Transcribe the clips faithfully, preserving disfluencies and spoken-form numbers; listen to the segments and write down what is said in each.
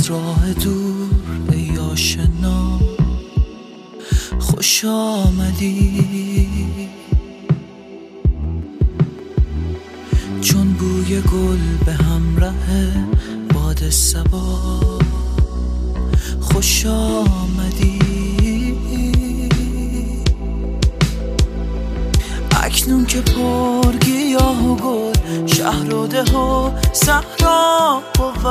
از راه دور ای آشنا خوش آمدی، چون بوی گل به همراه باد صبا خوش آمدی. اکنون که پر گیاه و گل شهر و ده و صحرا بود،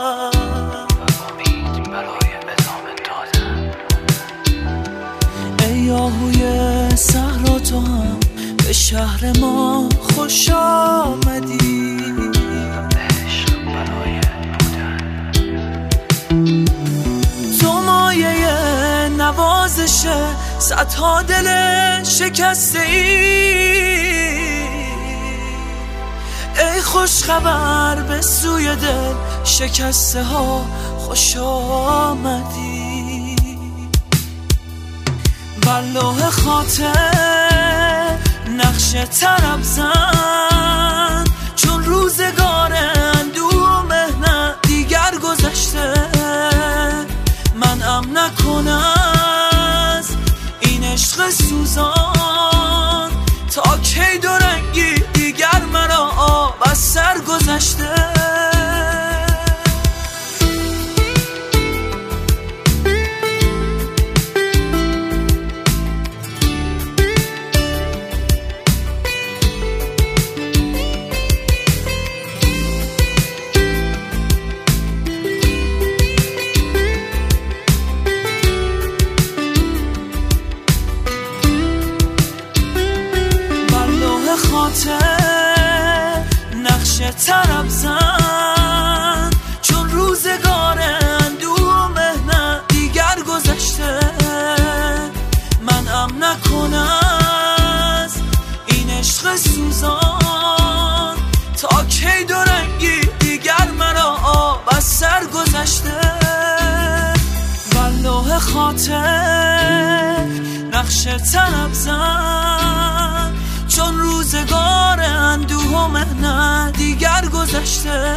امید برای ادامه دادن. ای آهوی صحرا تو هم به شهر ما خوش آمدی، عشق برای بودن. تو مایه نوازش صدها دل شکسته ای، ای خوش خبر به سوی دل شکسته ها خوش آمدی. بر لوح خاطر نقش طرب زن، چون روزگار اندوه و مهنت دیگر گذشته. من ام نکنم از این عشق سوزان، تا کی دو رنگی دیگر مرا آب از سر گذشته. خاطر نقش طرب زن، چون روزگار اندوه و مهنت دیگر گذشته. من ام نکنم از این عشق سوزان، تا کی دو رنگی دیگر مرا آب از سر گذشته. بر لوح خاطر نقش طرب زن، چون روزگار اندوه و مهنت دیگر گذشته.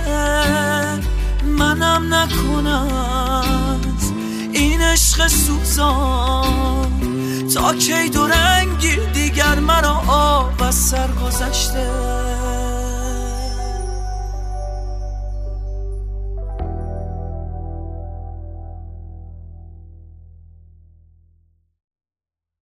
منم نکنم این عشق سوزان، تا کی دو رنگی دیگر مرا